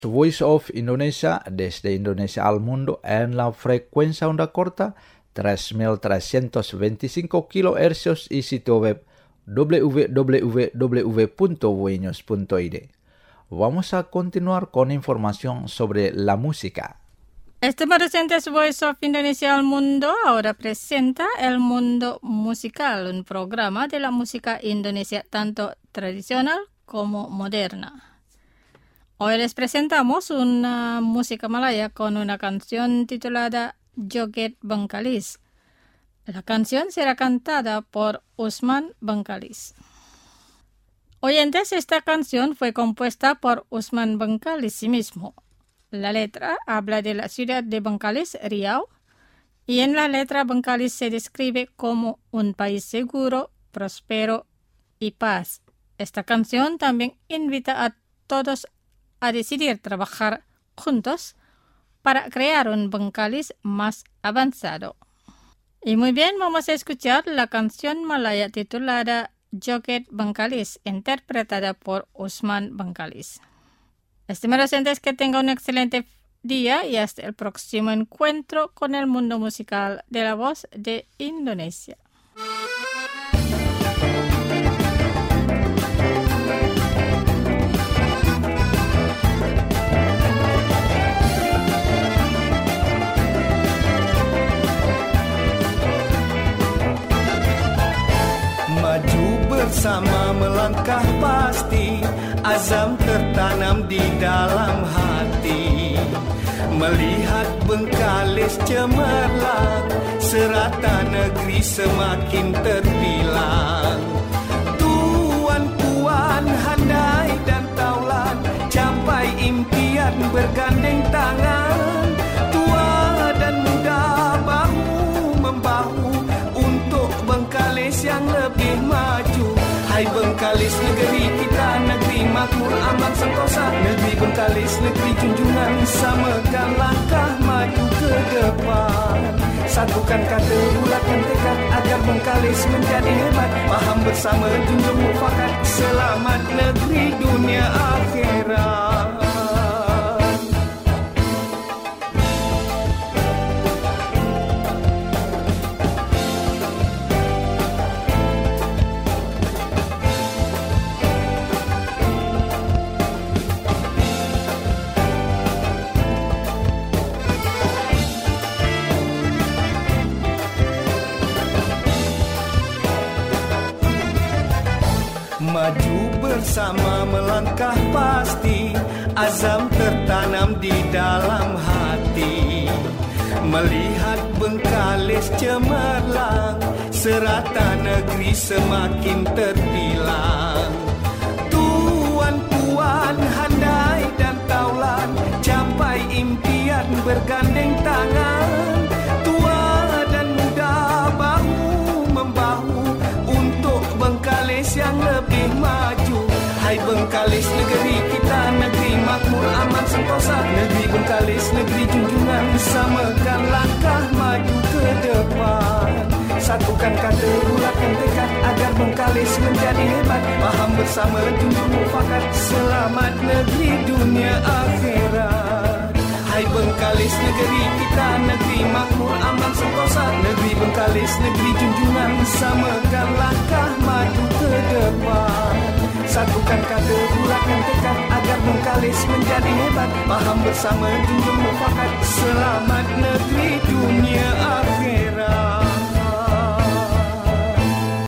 Voice of Indonesia desde Indonesia al mundo en la frecuencia onda corta 3.325 kHz y sitio web www.voinews.id. Vamos a continuar con información sobre la música. Estimados oyentes, Voice of Indonesia al mundo ahora presenta El Mundo Musical, un programa de la música indonesia tanto tradicional como moderna. Hoy les presentamos una música malaya con una canción titulada Joget Bengkalis. La canción será cantada por Usman Bengkalis. Oyentes, esta canción fue compuesta por Usman Bengkalis sí mismo. La letra habla de la ciudad de Bengkalis, Riau, y en la letra Bengkalis se describe como un país seguro, próspero y paz. Esta canción también invita a todos a decidir trabajar juntos para crear un Bengkalis más avanzado. Y muy bien, vamos a escuchar la canción malaya titulada Joget Bengkalis, interpretada por Usman Bengkalis. Estimados oyentes, que tengan un excelente día y hasta el próximo encuentro con el mundo musical de la voz de Indonesia. Bersama melangkah pasti, azam tertanam di dalam hati. Melihat Bengkalis cemerlang, serata negeri semakin terbilang. Tuan puan handai dan taulan, capai impian bergandeng tangan. Tua dan muda bahu-membahu untuk Bengkalis yang lebih maju. Hai Bengkalis negeri kita, negeri makmur aman sentosa. Negeri Bengkalis, negeri junjungan, samakan langkah maju ke depan. Satukan kata, bulatkan tekad agar Bengkalis menjadi hebat. Paham bersama, junjung mufakat, selamat negeri dunia akhirat. Maju bersama melangkah pasti, azam tertanam di dalam hati. Melihat Bengkalis cemerlang, serata negeri semakin terbilang. Tuan puan handai dan taulan, capai impian bergandeng tangan. Tua dan muda bahu-membahu untuk Bengkalis yang lebih maju. Hai Bengkalis negeri kita, negeri makmur aman sentosa. Negeri Bengkalis, negeri junjungan, samakan langkah maju ke depan. Satukan kata, bulatkan tekad agar Bengkalis menjadi hebat. Paham bersama, junjung mufakat, selamat negeri dunia akhirat. Hai Bengkalis negeri kita, negeri makmur aman sentosa. Negeri Bengkalis, negeri junjungan, samakan langkah maju ke depan. Satukan kata, bulatkan tekad agar Bengkalis menjadi hebat. Paham bersama, junjung mufakat, selamat negeri